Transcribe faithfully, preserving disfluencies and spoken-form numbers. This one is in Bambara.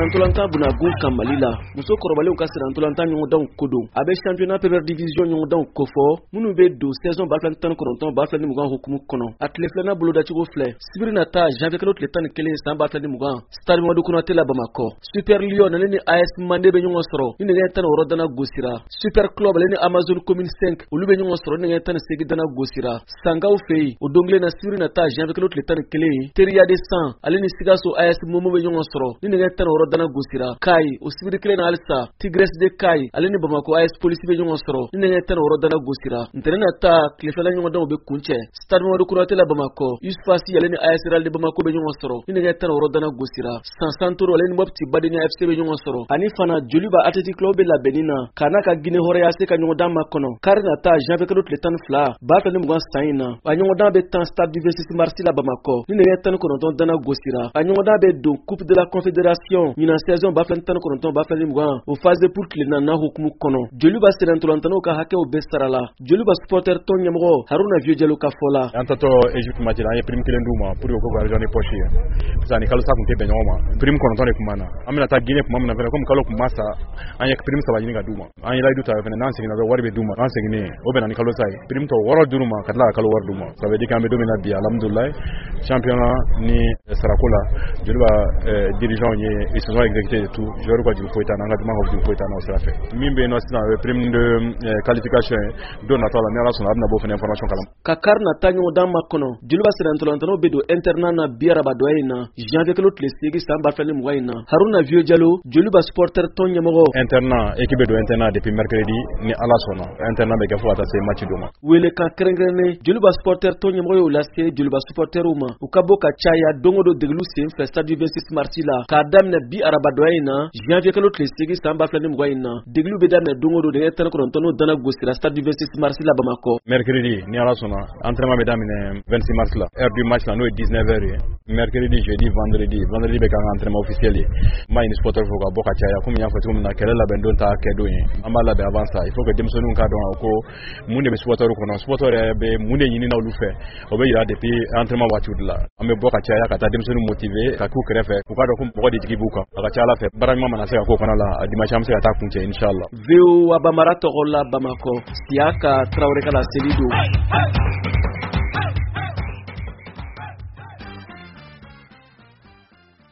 Sirantolanta Bunagun Kamalila, Muso Korobale ka Sirantolanta ɲɔgɔndanw ko don. A bɛ championnat première division ɲɔgɔndanw ko fɔ, minnu bɛ don saison ba fila ni tan ni kɔnɔntɔn ba fila ni mugan hukumu kɔnɔ. A tile filanan bolodacogo filɛ, Sibiri nata janvier kalo tile tan ni kelen san ba fila ni mugan, Stade Mamadu Konate la Bamakɔ. Super Lion ale ni A S Mande bɛ ɲɔgɔn sɔrɔ, ni nɛgɛ tan ni wɔɔrɔ dana gosira. Super Club ale ni Amazon Commune cinq, olu bɛ ɲɔgɔn sɔrɔ ni nɛgɛ tan ni segin dana gosira. Sangaw fɛ yen, o don kelen na Sibiri nata janvier kalo tile tan ni kelen, Teriya de San ale ni Sikaso A S Momo bɛ ɲɔgɔn sɔrɔ, ni nɛgɛ tan ni wɔɔrɔ dana gosira. Kai o Sibiri kelen na halisa, Tigres de Kai ale ni Bamako A S Police bɛ ɲɔgɔn sɔrɔ, ni nɛgɛ tan ni wɔɔrɔ dana gosira. Ntɛnɛn nata tile filanan ɲɔgɔndanw bɛ kuncɛ. Stade Mamadu Konate la Bamakɔ, Yusufasi ale ni A S Real de Bamako bɛ ɲɔgɔn sɔrɔ, ni nɛgɛ tan ni wɔɔrɔ dana gosira. San Santoro ale ni Mopti Badenia F C bɛ ɲɔgɔn sɔrɔ, ani fana Joliba Athletic Club bɛ labɛnni na k'a n'a ka Guinée Hɔrɔnya se ka ɲɔgɔndan makɔnɔ. Kari nata janvier kalo tile tan ni fila, ba fila ni mugan san in na, a ɲɔgɔndan bɛ tan Stade du vingt-six mars la Bamakɔ, ni nɛgɛ tan ni kɔnɔntɔn dana gosira. A ɲɔgɔndan bɛ don Coupe de la Confédération ɲinan saison ba fila ni tan ni kɔnɔntɔn ba fila ni mugan, o phase de poule tile naaninan hukumu kɔnɔ. Joliba Sirantolantanaw ka hakɛw bɛɛ sara la. Joliba supporter tɔn ɲɛmɔgɔ Haruna Vieux Diallo ka fɔ la. An tatɔ Egypte match la, an ye prime kelen d'u ma pour que ko ka région de poche ye. Parce que ani kalo sa kun tɛ bɛn ɲɔgɔn ma. Prime kɔnɔntɔn de kun b'an na. An bɛna taa Guinée kuma min na fɛnɛ comme kalo kun ma sa, an ye prime saba ɲini ka d'u ma. An ye layidu ta fɛnɛ n'an seginna wari bɛ d'u ma. An seginnen o bɛnna ni kalo sa ye. Prime tɔ wɔɔrɔ d'u ma ka tila ka kalo wari d'u ma. Ça veut dire qu'an bɛ don min na bi alhamdulilayi championnat ni sarako la Joliba dirigeant ye ils se sont exécutés de tout. Joueur ka juru foyi t'an na, an ka duman ka juru foyi t'an na o sira fɛ. Min bɛ yen nɔ sisan o ye prime de qualification ye. Don nataw la ni Ala sɔnna a bɛna b'o fɛnɛ information kalama. Ka kari nata ɲɔgɔndan makɔnɔ, Joliba Sirantolantanaw bɛ don internat na bi arabadɔya in na janvier kalo tile seegin san ba fila ni mugan in na. Haruna Vieux Diallo, Joliba supporter tɔn ɲɛmɔgɔ. Internat équipe bɛ don internat depuis mercredi ni Ala sɔnna. Internat bɛ kɛ fo ka taa se match dɔ ma. Welekan kɛrɛnkɛrɛnnen Joliba supporter tɔn ɲɛmɔgɔ y'o lase Joliba supporterw ma, u ka bɔ ka caya don o don degelu senfɛ Stade du vingt-six mars la k'a daminɛ bi arabadɔya in na janvier kalo tile seegin san ba fila ni mugan in na. Degelu bɛ daminɛ don o don nɛgɛ tan ni kɔnɔntɔn n'o dana gosira Stade du vingt-six mars la Bamakɔ. Mercredi ni Ala sɔnna entraînement bɛ daminɛ vingt-six mars la, heure du match la n'o ye dix-neuf heures ye. Mercredi, jeudi, vendredi, vendredi bɛ k'an ka entraînement officiel ye. N b'a ɲini supporter fo ka bɔ ka caya komi n y'a fɔ cogo min na kɛlɛ labɛn don ta kɛ don ye. An b'a labɛn avant ça, il faut que denmisɛnninw k'a dɔn ko mun de bɛ supporter kɔnɔ, supporter yɛrɛ bɛ mun de ɲini na olu fɛ, o bɛ yira depuis entraînement waatiw de la. An bɛ bɔ ka caya ka taa denmisɛnninw motiver ka k'u kɛrɛfɛ, u k'a dɔn ko mɔgɔ de jigi b'u kan. A ka ca Ala fɛ baara ɲuman mana se ka k'o fana la, a dimanche an bɛ se ka taa kuncɛ inchallah. V O A Bamara tɔgɔ la Bamakɔ, Siaka Traoré ka la seli don.